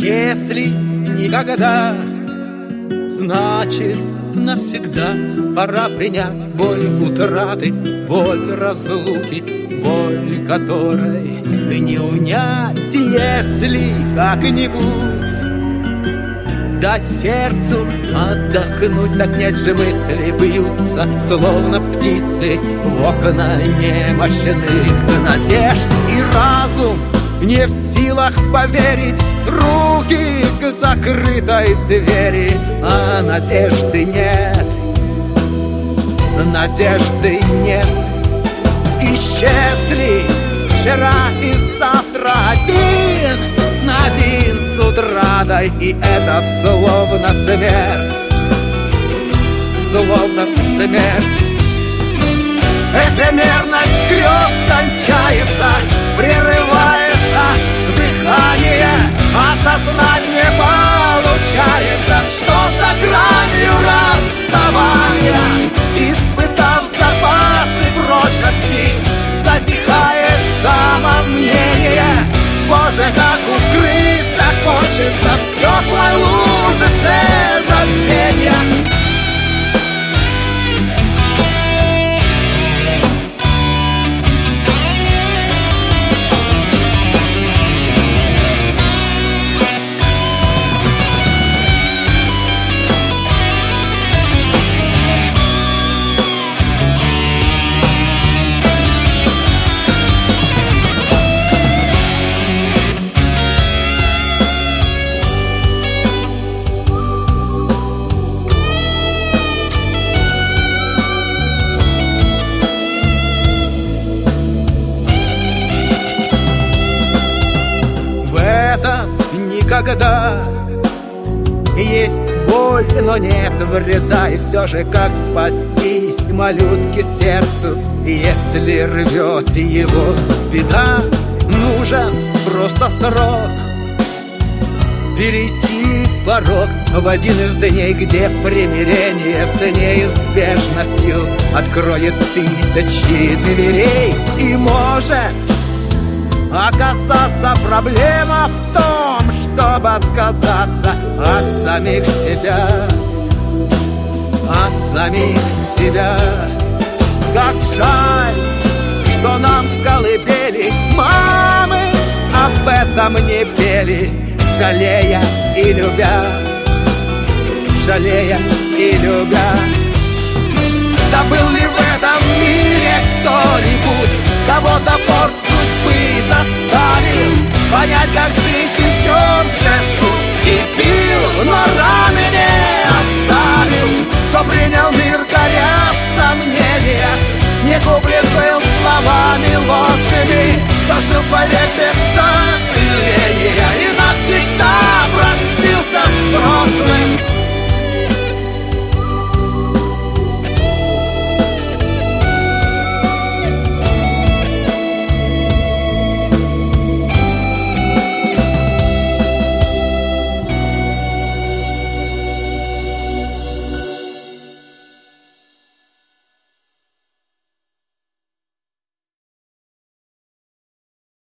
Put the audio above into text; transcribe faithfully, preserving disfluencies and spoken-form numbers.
Если никогда, значит навсегда. Пора принять боль утраты, боль разлуки, боль которой не унять. Если как-нибудь дать сердцу отдохнуть, так нет же, мысли бьются, словно птицы в окна немощных надежд. И разум не в силах поверить, руки к закрытой двери, а надежды нет, надежды нет. Исчезли вчера и завтра один на один с утратой, и это словно смерть, словно смерть. Эфемерность грез кончается, прерывается дыхание, осознать не получается, что за гранью расставания, испытав запасы прочности, затихает самомнение. Боже, как укрыться хочется в теплой лужице забвения. Когда есть боль, но нет вреда, и все же как спастись малютке сердцу, если рвет его беда? Нужен просто срок, перейти порог в один из дней, где примирение с неизбежностью откроет тысячи дверей. И может оказаться проблема в том, чтобы отказаться от самих себя, от самих себя. Как жаль, что нам в колыбели мамы об этом не пели, жалея и любя, жалея и любя. Да был ли в этом мире кто-нибудь, кого топор судьбы заставил понять, как жить